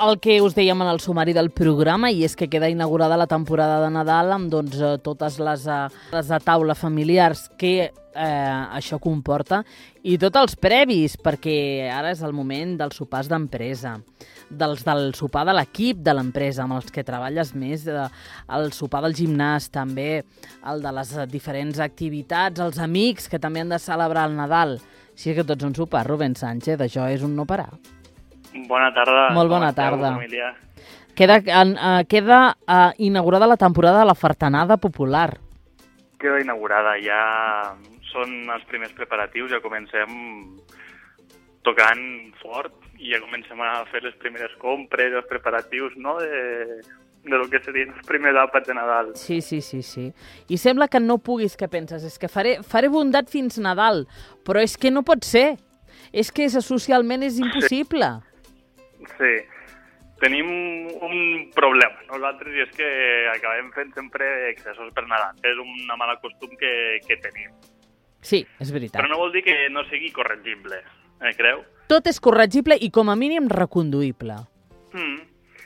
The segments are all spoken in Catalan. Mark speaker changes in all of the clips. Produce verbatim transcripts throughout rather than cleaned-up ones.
Speaker 1: el que us dèiem en el sumari del programa, i és que queda inaugurada la temporada de Nadal amb doncs, totes les, les de taula familiars que eh, això comporta, i tots els previs, perquè ara és el moment dels sopars d'empresa, dels del sopar de l'equip de l'empresa, amb els que treballes més, el sopar del gimnàs també, el de les diferents activitats, els amics que també han de celebrar el Nadal. Sí que tots un sopar, Rubén Sánchez, això és un no parar.
Speaker 2: Bona tarda.
Speaker 1: Molt bona tarda.
Speaker 2: Família.
Speaker 1: Queda, uh, queda uh, inaugurada la temporada de la fartanada popular.
Speaker 2: Queda inaugurada, ja són els primers preparatius, ja comencem tocant fort i ja comencem a fer les primeres compres, els preparatius, no?, de, de lo que serien els primers àpats de Nadal.
Speaker 1: Sí, sí, sí, sí. I sembla que no puguis, què penses? És que faré, faré bondat fins Nadal, però és que no pot ser. És que socialment és impossible.
Speaker 2: Sí. Sí, tenim un problema nosaltres, i és que acabem fent sempre excessos per Nadal. És un mal costum que, que tenim.
Speaker 1: Sí, és veritat.
Speaker 2: Però no vol dir que no sigui corregible, eh, creu?
Speaker 1: Tot és corregible i com a mínim reconduïble.
Speaker 2: Mm.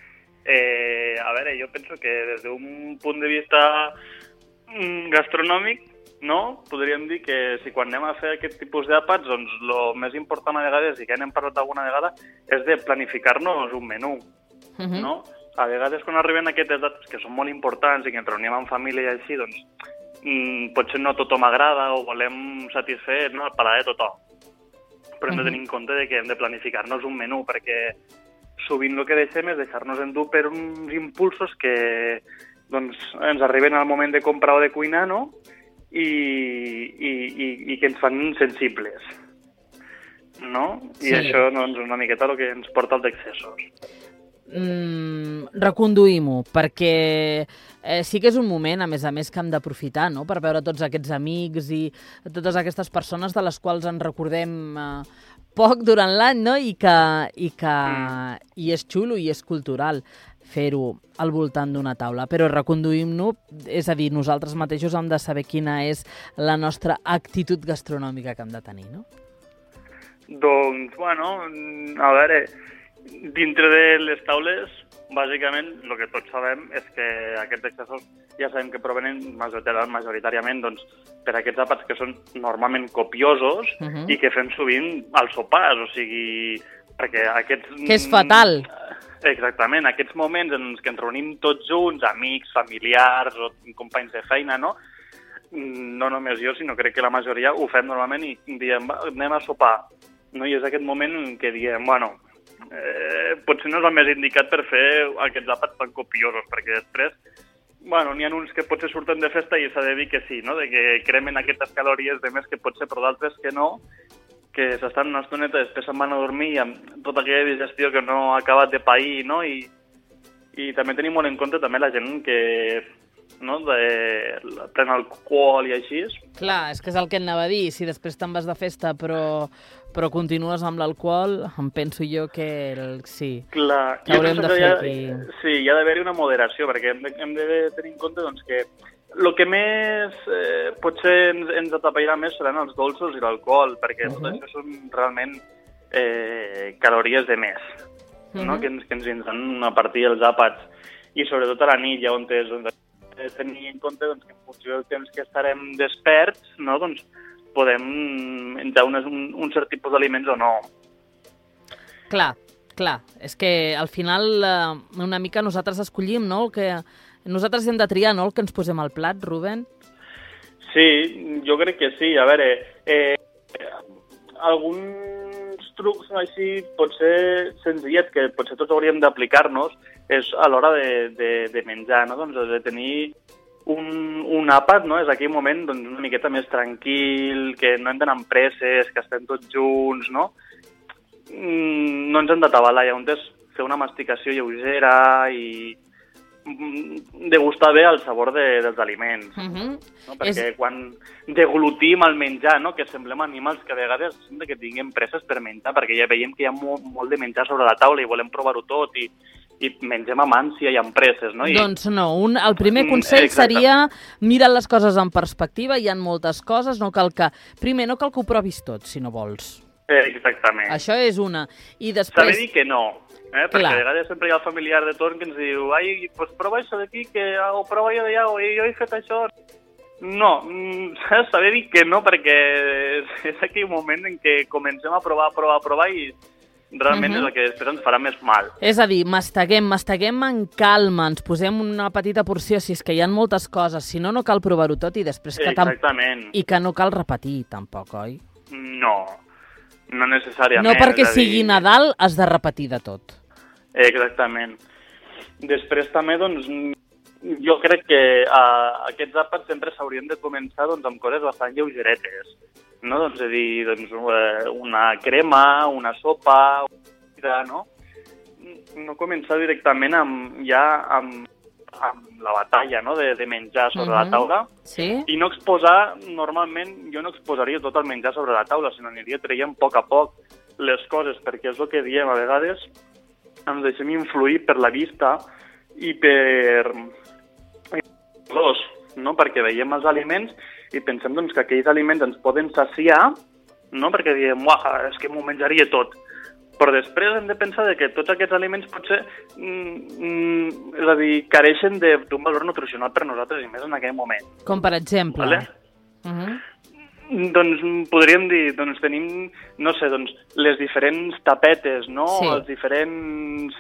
Speaker 2: Eh, a veure, jo penso que des d'un punt de vista gastronòmic, no? Podríem dir que si quan anem a fer aquest tipus d'àpats, doncs el més important a vegades, i que n'hem parlat alguna vegada, és de planificar-nos un menú, uh -huh. no? A vegades quan arriben aquestes dates que són molt importants i que ens reunim en família i així, doncs mmm, potser no tothom agrada o volem satisfer, no?, el paladar de tothom. Però hem de tenir en compte de que hem de planificar-nos un menú, perquè sovint el que deixem és deixar-nos endur per uns impulsos que doncs, ens arriben al moment de comprar o de cuinar, no?, I, i, i, i que ens fan sensibles, no? I sí. Això doncs, una miqueta el que ens porta als excessos.
Speaker 1: Mm, reconduïm-ho, perquè eh, sí que és un moment, a més a més, que hem d'aprofitar, no?, per veure tots aquests amics i totes aquestes persones de les quals ens recordem eh, poc durant l'any, no?, i que, i que mm. i és xulo i és cultural fer-ho al voltant d'una taula, però reconduïm-nos, és a dir, nosaltres mateixos hem de saber quina és la nostra actitud gastronòmica que hem de tenir, no?
Speaker 2: Doncs, bueno, a veure, dintre de les taules, bàsicament, el que tots sabem és que aquests excessos ja sabem que provenen majoritàriament doncs, per aquests àpats que són normalment copiosos uh -huh. i que fem sovint als sopars, o sigui, perquè aquests...
Speaker 1: Que és fatal.
Speaker 2: Exactament, aquests moments en què ens reunim tots junts, amics, familiars o companys de feina, no? No només jo, sinó crec que la majoria ho fem normalment i diem, va, anem a sopar. No? I és aquest moment en què diem, bueno, eh, potser no és el més indicat per fer aquests àpats tan copiosos, perquè després, bueno, n'hi ha uns que potser surten de festa i s'ha de dir que sí, no? De que cremen aquestes calories de més que potser, però d'altres que no, que s'estan una estoneta, després se'n van a dormir amb tota aquella digestió que no ha acabat de pair, no? I, i també tenim molt en compte també la gent que no, de, pren alcohol i així.
Speaker 1: Clar, és que és el que anava a dir. Si després te'n vas de festa però, però continues amb l'alcohol, em penso jo que el, sí,
Speaker 2: clar,
Speaker 1: que haurem de fer
Speaker 2: ha,
Speaker 1: aquí.
Speaker 2: Sí, hi ha d'haver-hi una moderació, perquè hem de, hem de tenir en compte doncs, que el que més eh, potser ens, ens atapeirà més seran els dolços i l'alcohol, perquè uh -huh. tot això són realment eh, calories de més, uh -huh. no? que, ens, que ens vindran a partir dels àpats. I sobretot a la nit, ja on és, on de tenir en compte doncs, que en funció del temps que estarem desperts, no? Doncs podem menjar unes, un, un cert tipus d'aliments o no.
Speaker 1: Clar, clar. És que al final eh, una mica nosaltres escollim, no?, el que... Nosaltres hem de triar, no?, el que ens posem al plat, Rubén?
Speaker 2: Sí, jo crec que sí. A veure, eh, alguns trucs així potser senzillets que potser tots hauríem d'aplicar-nos és a l'hora de, de, de menjar, no? Doncs de tenir un, un àpat, no? És aquell moment doncs, una miqueta més tranquil, que no hem d'anar amb presses, que estem tots junts, no? No ens hem d'atabalar, ja on és fer una masticació lleugera i degustar bé el sabor de, dels aliments. Uh -huh. No? Perquè és... quan deglutim el menjar, no? Que semblem animals que a vegades sembla que tinguem presses per menjar, perquè ja veiem que hi ha molt, molt de menjar sobre la taula i volem provar-ho tot i, i mengem amb ànsia i amb presses, no? I...
Speaker 1: Doncs no, un, el primer consell Exacte. seria mirar les coses en perspectiva, hi ha moltes coses, no cal que... Primer, no cal que ho provis tot, si no vols.
Speaker 2: Exactament.
Speaker 1: Això és una. I després...
Speaker 2: S'ha de dir que no. Eh? Perquè a vegades sempre hi ha el familiar de torn que ens diu ai, pues prova això d'aquí, que, o prova jo d'allà, o jo he fet això. No, s'ha de saber dir que no, perquè és aquell moment en què comencem a provar, a provar, a provar i realment uh-huh. és el que després ens farà més mal.
Speaker 1: És a dir, masteguem, masteguem en calma, ens posem una petita porció, si és que hi ha moltes coses, si no, no cal provar-ho tot i després que...
Speaker 2: Exactament.
Speaker 1: I que no cal repetir, tampoc, oi?
Speaker 2: No, no necessàriament.
Speaker 1: No perquè
Speaker 2: dir...
Speaker 1: sigui Nadal has de repetir de tot.
Speaker 2: Exactament. Després també, doncs, jo crec que uh, aquests àpats sempre s'haurien de començar doncs, amb coses bastant lleugeretes. No? Doncs, és a dir, doncs, una crema, una sopa, no? No començar directament amb, ja amb, amb la batalla, no? de, de menjar sobre uh-huh. la taula.
Speaker 1: Sí?
Speaker 2: I no exposar, normalment, jo no exposaria tot el menjar sobre la taula, sinó aniria traient a poc a poc les coses, perquè és el que diem a vegades, ens deixem influir per la vista i per dos, no? Perquè veiem els aliments i pensem doncs, que aquells aliments ens poden saciar, no? Perquè diem, uah, és que m'ho menjaria tot. Però després hem de pensar que tots aquests aliments potser mm, és a dir, careixen d'un valor nutricional per nosaltres i més en aquell moment.
Speaker 1: Com per exemple?
Speaker 2: Vale? Uh-huh. Doncs podríem dir, doncs tenim, no sé, doncs les diferents tapetes, no? Sí. Els diferents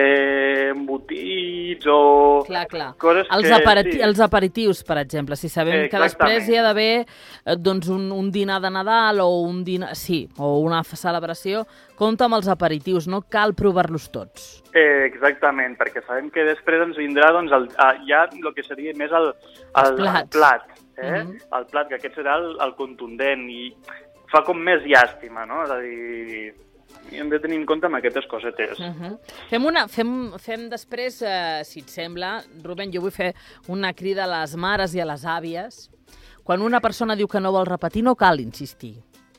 Speaker 2: eh, embotits o...
Speaker 1: Clar, clar.
Speaker 2: Coses
Speaker 1: els,
Speaker 2: que...
Speaker 1: aperiti
Speaker 2: Sí.
Speaker 1: els aperitius, per exemple, si sabem eh, que després hi ha d'haver doncs, un, un dinar de Nadal o un dinar... Sí, o una celebració, compta amb els aperitius, no cal provar-los tots.
Speaker 2: Eh, exactament, perquè sabem que després ens vindrà doncs, el, ja el que seria més el, el, el plat. Eh? Uh-huh. El plat, que aquest serà el, el contundent i fa com més llàstima, no? És a dir, hem de tenir en compte amb aquestes cosetes.
Speaker 1: Uh-huh. Fem, una, fem, fem després, eh, si et sembla, Rubén, jo vull fer una crida a les mares i a les àvies. Quan una persona diu que no vol repetir, no cal insistir.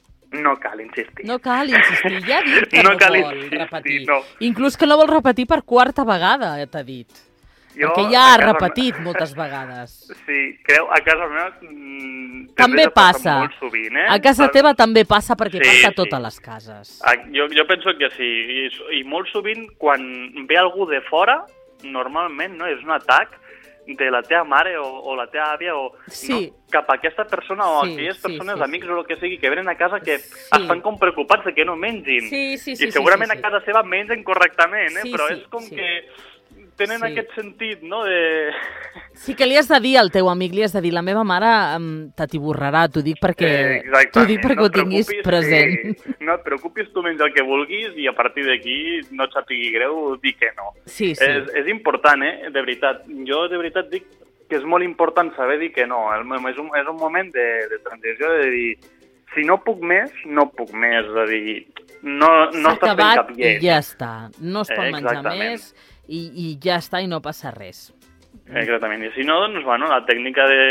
Speaker 2: No cal insistir.
Speaker 1: No cal insistir, ja ha dit que
Speaker 2: no,
Speaker 1: no
Speaker 2: cal
Speaker 1: vol
Speaker 2: insistir,
Speaker 1: repetir.
Speaker 2: No.
Speaker 1: Inclús que no vol repetir per quarta vegada, t'ha dit. Jo, perquè ja ha repetit me... moltes vegades.
Speaker 2: Sí, creu, a casa meva... Mm,
Speaker 1: també passa.
Speaker 2: Molt sovint, eh?
Speaker 1: A casa
Speaker 2: el...
Speaker 1: teva també passa perquè
Speaker 2: sí,
Speaker 1: passa a
Speaker 2: sí.
Speaker 1: totes les cases.
Speaker 2: A, jo, jo penso que sí, I, i molt sovint quan ve algú de fora, normalment no és un atac de la teva mare o, o la teva àvia o
Speaker 1: sí.
Speaker 2: no, cap a aquesta persona o
Speaker 1: sí,
Speaker 2: aquelles
Speaker 1: sí,
Speaker 2: persones,
Speaker 1: sí,
Speaker 2: amics
Speaker 1: sí.
Speaker 2: o el que sigui, que venen a casa que
Speaker 1: sí.
Speaker 2: estan com preocupats de que no mengin.
Speaker 1: Sí, sí, sí,
Speaker 2: I segurament
Speaker 1: sí, sí, sí.
Speaker 2: a casa seva mengen correctament, eh?
Speaker 1: Sí,
Speaker 2: però
Speaker 1: sí,
Speaker 2: és com
Speaker 1: sí.
Speaker 2: que tenen sí. aquest sentit, no? De...
Speaker 1: Sí que li has de dir al teu amic, li has de dir, la meva mare um, t'atiborrarà, t'ho dic perquè,
Speaker 2: eh,
Speaker 1: t'ho dic perquè
Speaker 2: no
Speaker 1: ho tinguis present.
Speaker 2: Que, no et preocupis, tu menja el que vulguis i a partir d'aquí no et sàpigui greu dir que no.
Speaker 1: Sí, sí.
Speaker 2: És, és important, eh? De veritat. Jo de veritat dic que és molt important saber dir que no. És un, és un moment de, de transició, de dir, si no puc més, no puc més. És a dir, no, no estàs fent cap llest.
Speaker 1: I ja està. No es pot
Speaker 2: eh,
Speaker 1: menjar més i, i ja està i no passa res.
Speaker 2: Exactament. I si no, doncs, bueno, la tècnica de...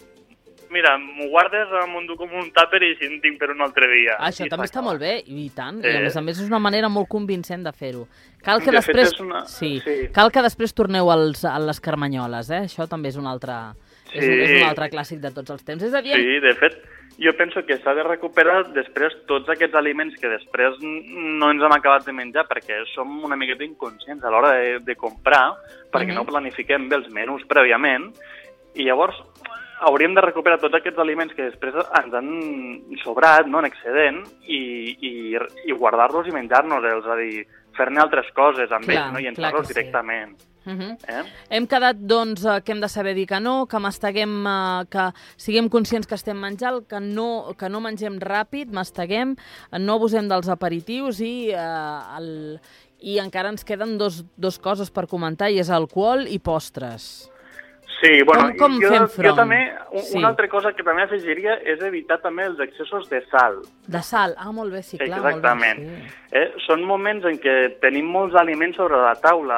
Speaker 2: Mira, m'ho guardes amb un, com un tàper i si en tinc per un altre dia.
Speaker 1: Això I també està molt bé, i tant.
Speaker 2: Eh...
Speaker 1: I a més a més és una manera molt convincent de fer-ho. Cal que
Speaker 2: de
Speaker 1: després...
Speaker 2: Una...
Speaker 1: Sí.
Speaker 2: sí.
Speaker 1: Cal que després torneu als, a les carmanyoles, eh? Això també és un altre... Sí. És, un, és un altre clàssic de tots els temps. És a dir...
Speaker 2: Sí, de fet, jo penso que s'ha de recuperar després tots aquests aliments que després no ens hem acabat de menjar perquè som una miqueta inconscients a l'hora de, de comprar, perquè uh-huh. no planifiquem bé els menús prèviament, i llavors hauríem de recuperar tots aquests aliments que després ens han sobrat, no, en excedent, i, i, i guardar-los i menjar-nos-els, és a dir, fer-ne altres coses amb
Speaker 1: clar,
Speaker 2: ells, no? I llençar-los directament.
Speaker 1: Sí. Uh-huh.
Speaker 2: eh?
Speaker 1: Hem quedat, doncs, que hem de saber dir que no, que masteguem, que siguem conscients que estem menjant, que no, que no mengem ràpid, masteguem, no abusem dels aperitius i, eh, el, i encara ens queden dos, dos coses per comentar, i és alcohol i postres.
Speaker 2: Sí, bueno,
Speaker 1: com, com
Speaker 2: jo,
Speaker 1: fem front?
Speaker 2: jo també, un,
Speaker 1: sí.
Speaker 2: una altra cosa que també afegiria és evitar també els excessos de sal.
Speaker 1: De sal, ah, molt bé, sí, clar.
Speaker 2: Exactament.
Speaker 1: Molt bé, sí.
Speaker 2: eh, són moments en què tenim molts aliments sobre la taula,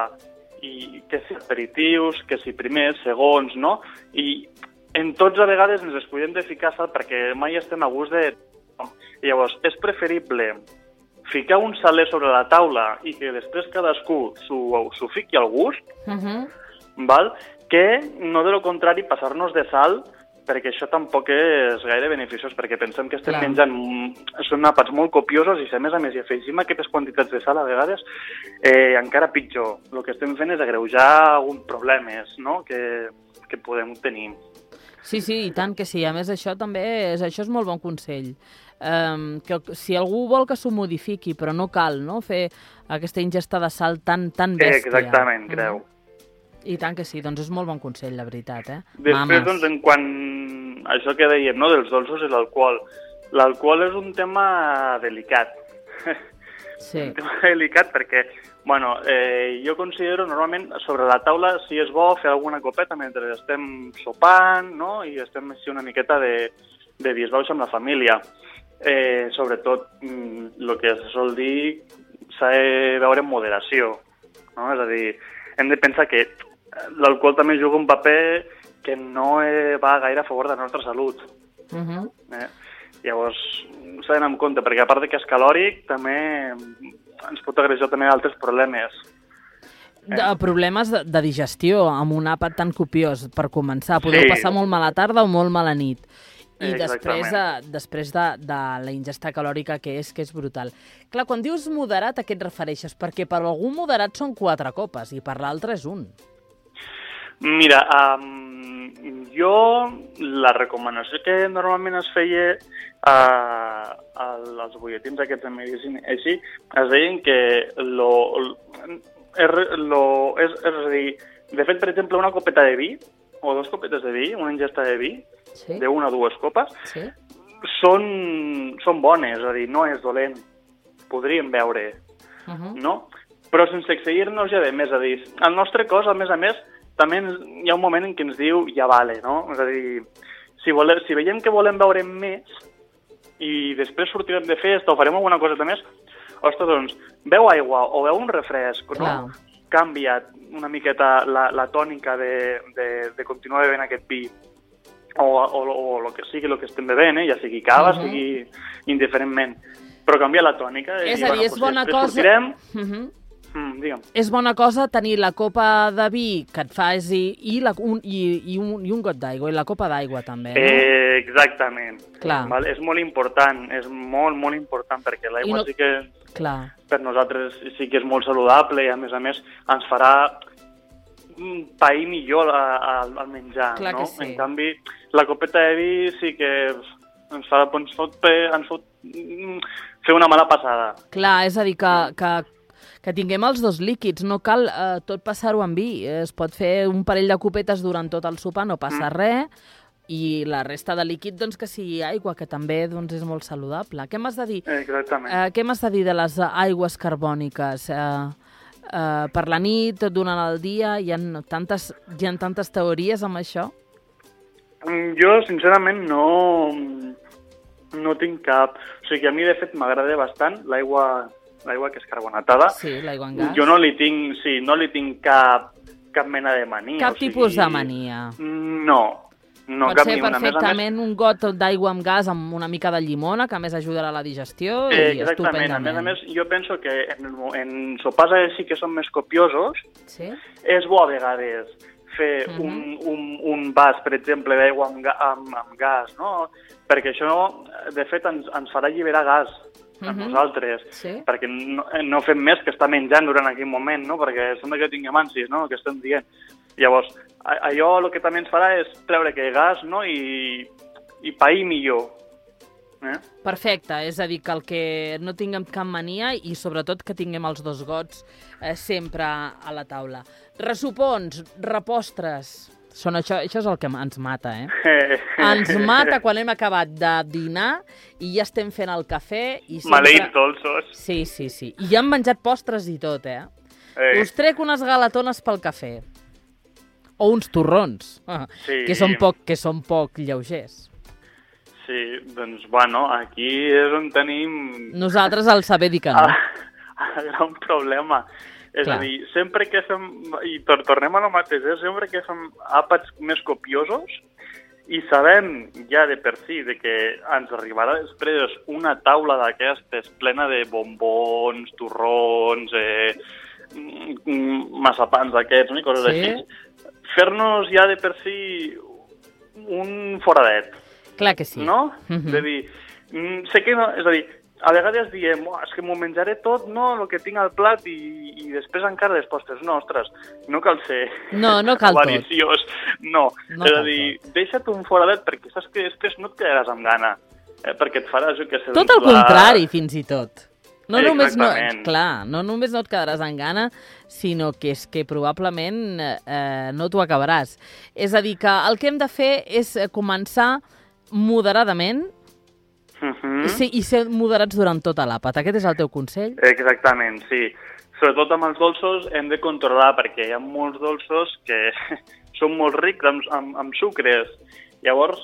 Speaker 2: i que si aperitius, que si primers, segons, no? I en tots a vegades ens escullem de ficar sal perquè mai estem a gust de... I llavors, és preferible ficar un saler sobre la taula i que després cadascú s'ho fiqui al gust, uh-huh. val? Que no de lo contrari passar-nos de sal perquè això tampoc és gaire beneficiós, perquè pensem que estem
Speaker 1: Clar.
Speaker 2: menjant... Són àpats molt copiosos i, a més a més, hi afegim aquestes quantitats de sal a vegades, eh, encara pitjor. El que estem fent és agreujar alguns problemes, no?, que, que podem tenir.
Speaker 1: Sí, sí, i tant que sí. A més, això també és, això és molt bon consell. Um, que si algú vol que s'ho modifiqui, però no cal, no?, fer aquesta ingesta de sal tan, tan bèstia.
Speaker 2: Exactament, creu.
Speaker 1: Mm. I tant que sí, doncs és molt bon consell, la veritat, eh?
Speaker 2: Després,
Speaker 1: Mames.
Speaker 2: doncs, en quan... Això que dèiem, no?, dels dolços i l'alcohol. L'alcohol és un tema delicat.
Speaker 1: Sí.
Speaker 2: Un tema delicat perquè, bueno, eh, jo considero normalment sobre la taula si és bo fer alguna copeta mentre estem sopant, no?, i estem així una miqueta de, de disbauxa amb la família. Eh, sobretot, el que se sol dir s'ha de veure en moderació, no? És a dir, hem de pensar que l'alcohol també juga un paper que no va gaire a favor de la nostra salut.
Speaker 1: Uh -huh.
Speaker 2: eh? Llavors, s'ha d'anar amb compte, perquè a part de que és calòric, també ens pot agrejar també altres problemes.
Speaker 1: De, problemes de, de digestió, amb un àpat tan copiós, per començar. Podeu
Speaker 2: Sí.
Speaker 1: passar molt mala tarda o molt mala nit. I
Speaker 2: Exactament.
Speaker 1: després, de, després de, de la ingesta calòrica que és, que és brutal. Clar, quan dius moderat, a què et refereixes? Perquè per algun moderat són quatre copes i per l'altre és un.
Speaker 2: Mira, um, jo la recomanació que normalment es feia uh, als butlletins aquests de medicina, així, es deien que lo, lo, és, és a dir, de fet, per exemple, una copeta de vi, o dos copetes de vi, una ingesta de vi,
Speaker 1: Sí?
Speaker 2: d'una o dues copes,
Speaker 1: Sí?
Speaker 2: són, són bones, és a dir, no és dolent, podríem veure,
Speaker 1: Uh -huh.
Speaker 2: no? Però sense excedir-nos ja de més, a dir, el nostre cos, a més a més, també hi ha un moment en què ens diu ja vale, no? És a dir, si, volem, si veiem que volem veure més i després sortirem de festa o farem alguna cosa més, ostres, doncs, beu aigua o beu un refresc, no?
Speaker 1: Clar.
Speaker 2: Canvia una miqueta la, la tònica de, de, de continuar bevent aquest vi o, o, o el que sigui el que estem bevent, eh? Ja sigui cava, uh -huh. sigui indiferentment, però canvia la tònica.
Speaker 1: És
Speaker 2: i,
Speaker 1: a dir,
Speaker 2: bueno,
Speaker 1: és
Speaker 2: doncs,
Speaker 1: bona
Speaker 2: després
Speaker 1: cosa...
Speaker 2: sortirem,
Speaker 1: Uh -huh.
Speaker 2: mm, digue'm.
Speaker 1: És bona cosa tenir la copa de vi que et faci i, la, un, i, i, un, i un got d'aigua, i la copa d'aigua també, no?
Speaker 2: Eh, exactament.
Speaker 1: Clar.
Speaker 2: Val? És molt important, és molt, molt important, perquè l'aigua
Speaker 1: no...
Speaker 2: sí que
Speaker 1: Clar.
Speaker 2: per nosaltres sí que és molt saludable i, a més a més, ens farà pair millor al, al menjar,
Speaker 1: Clar
Speaker 2: no?
Speaker 1: que sí.
Speaker 2: En canvi, la copeta de vi sí que ens, fa, ens, fot, ens fot fer una mala passada.
Speaker 1: Clar, és a dir, que, que, que tinguem els dos líquids, no cal eh, tot passar-ho amb vi, es pot fer un parell de copetes durant tot el sopar, no passa mm. res, i la resta de líquid, doncs, que sigui aigua, que també doncs, és molt saludable. Què m'has de dir?
Speaker 2: Exactament.
Speaker 1: Eh, què m'has de dir de les aigües carbòniques? Eh, eh, per la nit, durant el dia, hi ha tantes, hi ha tantes teories amb això?
Speaker 2: Jo, sincerament, no, no tinc cap... O sigui, a mi, de fet, m'agrada bastant l'aigua l'aigua que és carbonatada.
Speaker 1: Sí, l'aigua en gas.
Speaker 2: Jo no li tinc, sí, no li tinc cap, cap mena de mania.
Speaker 1: Cap
Speaker 2: o sigui,
Speaker 1: tipus de mania.
Speaker 2: No, no
Speaker 1: Pot
Speaker 2: cap
Speaker 1: ser
Speaker 2: ni una.
Speaker 1: perfectament un got d'aigua amb gas amb una mica de llimona, que a més ajudarà a la digestió, eh, i
Speaker 2: exactament.
Speaker 1: estupendament.
Speaker 2: A més a més, jo penso que en, en sopars així que són més copiosos,
Speaker 1: Sí?
Speaker 2: és bo a vegades fer
Speaker 1: Mhm.
Speaker 2: un, un, un vas, per exemple, d'aigua amb, ga- amb, amb gas, no? Perquè això, de fet, ens, ens farà alliberar gas a
Speaker 1: Mhm.
Speaker 2: nosaltres,
Speaker 1: Sí?
Speaker 2: perquè no, no fem més que estar menjant durant aquell moment, no? Perquè sembla que tinguem ànsies, no?, el que estem dient. Llavors, a- allò el que també ens farà és treure aquest gas, no?, i, i pair millor. Eh?
Speaker 1: Perfecte, és a dir, que el que no tinguem cap mania i sobretot que tinguem els dos gots eh, sempre a la taula. Ressupons, repostres, són això, això és el que ens mata, eh? Ens mata quan hem acabat de dinar i ja estem fent el cafè i sempre...
Speaker 2: Maleïts dolços.
Speaker 1: Sí, sí, sí. I ja hem menjat postres i tot, eh?
Speaker 2: Eh.
Speaker 1: Us trec unes galatones pel cafè. O uns torrons, ah,
Speaker 2: Sí.
Speaker 1: que, són poc, que són poc lleugers.
Speaker 2: Sí, doncs, bueno, aquí és on tenim
Speaker 1: Nosaltres el saber dir que no.
Speaker 2: el, el gran problema. És
Speaker 1: Clar.
Speaker 2: a dir, sempre que fem, i tor tornem a lo mateix, eh? Sempre que fem àpats més copiosos i sabem ja de per si de que ens arribarà després una taula d'aquestes plena de bombons, torrons, eh, massapans d'aquests, no? I coses
Speaker 1: Sí.
Speaker 2: així, fer-nos ja de per si un foradet.
Speaker 1: Clar que sí.
Speaker 2: No?
Speaker 1: Uh-huh.
Speaker 2: És a dir, sé que no... És a dir, a vegades diem, oh, és que m'ho menjaré tot, no?, el que tinc al plat i, i després encara les postres. No, ostres, no cal ser
Speaker 1: no, no cal
Speaker 2: avariciós. No,
Speaker 1: no
Speaker 2: és a dir, tot. Deixa't un foradet perquè saps que després no et quedaràs amb gana, eh, perquè et faràs... Que sé,
Speaker 1: tot el
Speaker 2: la...
Speaker 1: contrari, fins i tot. No
Speaker 2: eh,
Speaker 1: només no, clar, no només no et quedaràs amb gana, sinó que és que probablement eh, no t'ho acabaràs. És a dir, que el que hem de fer és començar moderadament,
Speaker 2: Uh-huh.
Speaker 1: I, ser, I ser moderats durant tota l'àpat. Aquest és el teu consell?
Speaker 2: Exactament, sí. Sobretot amb els dolços hem de controlar, perquè hi ha molts dolços que són molt rics amb, amb, amb sucres. Llavors,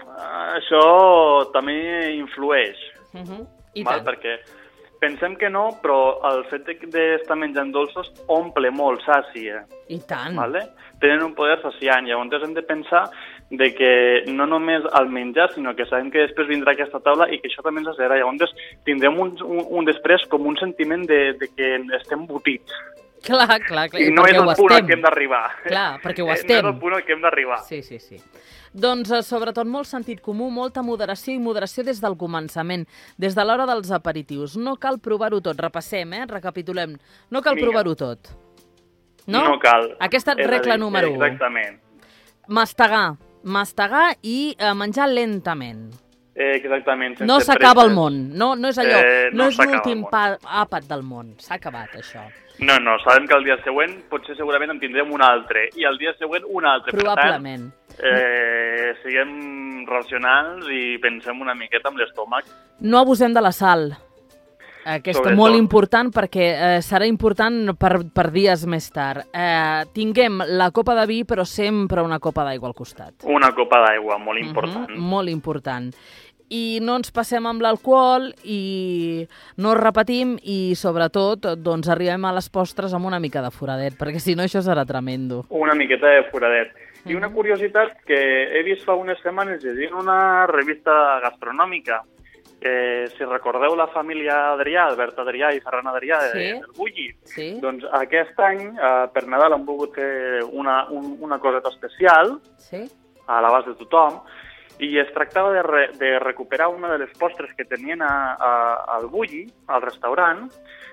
Speaker 2: això també influeix.
Speaker 1: Uh-huh. I
Speaker 2: val?
Speaker 1: tant.
Speaker 2: Perquè pensem que no, però el fet d'estar menjant dolços omple molt, sàcia.
Speaker 1: I tant.
Speaker 2: Vale? Tenen un poder saciant. Llavors hem de pensar de que no només al menjar, sinó que sabem que després vindrà aquesta taula i que això també ens acelera. Llavors tindrem un, un, un després com un sentiment de, de que estem botits.
Speaker 1: Clar, clar, clar.
Speaker 2: I no és el punt al que hem d'arribar.
Speaker 1: Clar, perquè ho estem.
Speaker 2: No és el punt al que hem d'arribar.
Speaker 1: Sí, sí, sí. Doncs, eh, sobretot, molt sentit comú, molta moderació i moderació des del començament, des de l'hora dels aperitius. No cal provar-ho tot. Repassem, eh? Recapitulem. No cal provar-ho tot. No?
Speaker 2: No cal.
Speaker 1: Aquesta és regla dir, número u.
Speaker 2: Exactament.
Speaker 1: Mastegar. Mastegar i eh, menjar lentament.
Speaker 2: Eh, exactament.
Speaker 1: No s'acaba el món. No, no és allò.
Speaker 2: Eh, no
Speaker 1: no és l'últim àpat del món. S'ha acabat, això.
Speaker 2: No, no. Sabem que el dia següent potser segurament en tindrem un altre. I el dia següent un altre.
Speaker 1: Probablement.
Speaker 2: Per tant, eh, siguem racionals i pensem una miqueta amb l'estómac.
Speaker 1: No abusem de la sal. Aquesta és molt important perquè eh, serà important per, per dies més tard. Eh, tinguem la copa de vi, però sempre una copa d'aigua al costat.
Speaker 2: Una copa d'aigua, molt important.
Speaker 1: Uh-huh, molt important. I no ens passem amb l'alcohol i no repetim i, sobretot, doncs arribem a les postres amb una mica de foradet, perquè si no això serà tremendo. Una
Speaker 2: miqueta de foradet. I una curiositat que he vist fa unes setmanes llegint una revista gastronòmica. Eh, si recordeu la família Adrià, Albert Adrià i Ferran Adrià de,
Speaker 1: sí.
Speaker 2: del Bulli,
Speaker 1: sí.
Speaker 2: doncs aquest any eh, per Nadal han volgut fer una, un, una coseta especial
Speaker 1: sí.
Speaker 2: a l'abast de tothom i es tractava de, re, de recuperar una de les postres que tenien a, a, al Bulli, al restaurant,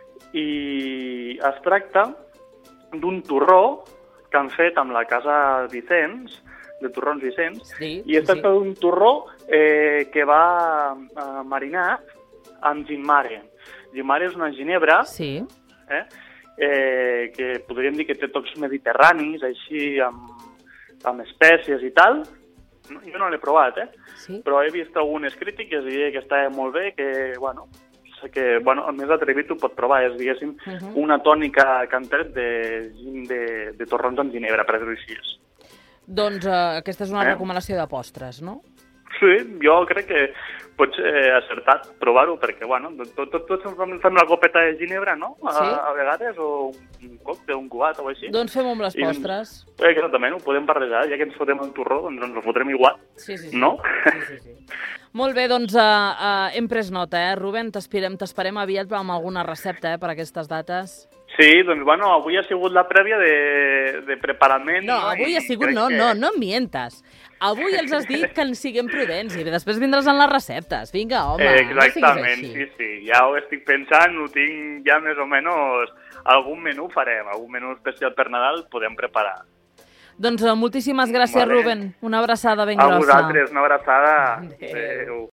Speaker 2: i es tracta d'un torró que han fet amb la casa Vicenç, de torrons Vicenç,
Speaker 1: sí,
Speaker 2: i es tracta sí. d'un torró eh, que va eh, marinat amb gin-mare. Gin-mare és una ginebra
Speaker 1: sí.
Speaker 2: eh, eh, que podríem dir que té tocs mediterranis, així amb, amb espècies i tal. Jo no l'he provat, eh?
Speaker 1: Sí.
Speaker 2: Però he vist algunes crítiques i que estava molt bé, que, bueno, que bueno, el més atrevit ho pot provar, és, diguéssim, uh-huh. una tònica que han tret de, de, de torrons amb ginebra, per dir-ho així.
Speaker 1: Doncs uh, aquesta és una eh? recomanació de postres, no?
Speaker 2: Sí, jo crec que pots eh, acertat provar-ho, perquè, bueno, tots tot, tot fem, fem la copeta de ginebra, no? A,
Speaker 1: sí?
Speaker 2: a vegades, o un còctel, un cubat o així.
Speaker 1: Doncs fem amb les postres.
Speaker 2: I, eh, exactament, ho podem barrejar, ja que ens fotem el torró, doncs ens el fotrem igual,
Speaker 1: sí, sí, sí.
Speaker 2: no?
Speaker 1: Sí, sí, sí. Molt bé, doncs uh, uh, hem pres nota, eh, Rubén? T'esperem aviat amb alguna recepta, eh, per aquestes dates.
Speaker 2: Sí, doncs, bueno, avui ha sigut la prèvia de, de preparament.
Speaker 1: No, avui ha sigut, no, que... no, no em mientes. Avui els has dit que ens siguem prudents i després vindràs en les receptes. Vinga, home,
Speaker 2: eh, exactament,
Speaker 1: no
Speaker 2: sí, sí. Ja ho estic pensant, ho tinc ja més o menys... Algun menú farem, algun menú especial per Nadal podem preparar.
Speaker 1: Doncs moltíssimes gràcies, vale. Rubén. Una abraçada ben
Speaker 2: a
Speaker 1: grossa.
Speaker 2: A vosaltres, una abraçada.
Speaker 1: Adéu. Adéu.